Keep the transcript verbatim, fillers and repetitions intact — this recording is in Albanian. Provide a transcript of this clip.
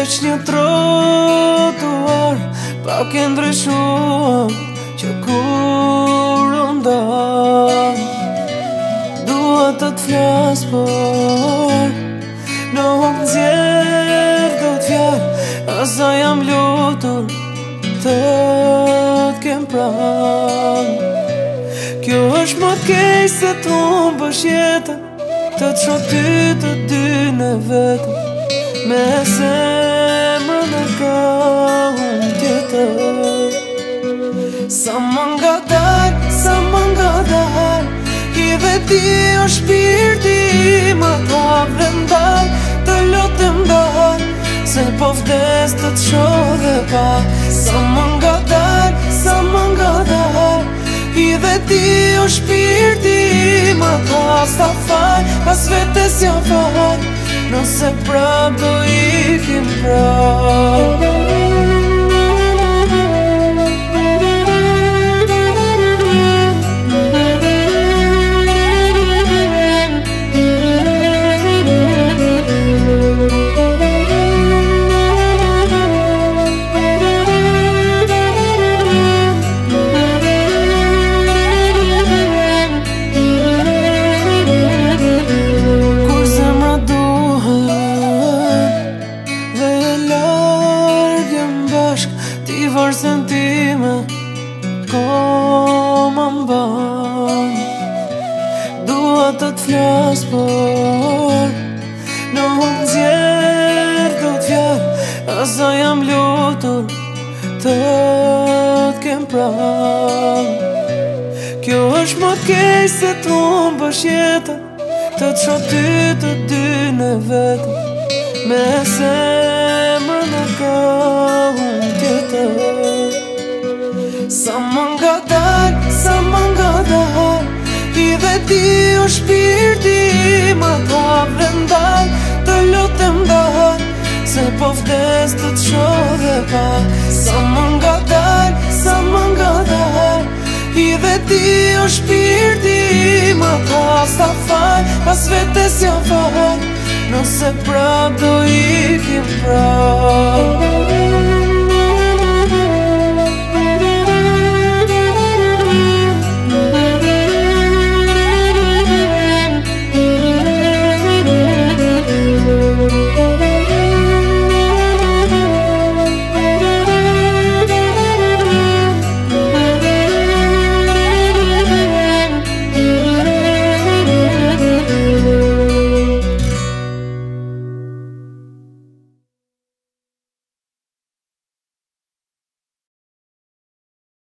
veç një trotuar, pak e ndryshuar që kur unë dal. Dua të t'flas, por nuk nxjerr dot fjalë, asa jam lutur të t'kem pranë. Kjo është më keq se t'humbësh jetën, të t'shoh ty të dy në vetëm, me zemrën e kam tjetër. Sa më ngadal, sa më ngadal, i dhe ti o shpirti më t'hap dhe ndal, të lutem dal, se po vdes të t'shoh dhe pa. Sa më ngadal, sa më ngadal, i dhe ti o shpirti më t'hap sta fal, pas vetes jam fal, nëse prap do ikim prap. Varsen time, ko më mban. Dua të t'flas, por nuk nxjerr dot fjalë, asa jam lutur të t'kem pranë. Kjo është më keq se t'humbësh jetën, të t'shoh ty të dy në vetëm, me zemrën e kam tjetër. Sa më ngadal, sa më ngadal, i dhe ti o shpirti më t'hap dhe ndal, të lutem dal, se po vdes të t'shoh dhe pa. Sa më ngadal, sa më ngadal, i dhe ti o shpirti më t'hap sta fal, pas vetes jam fal, nëse prap do ikim prap.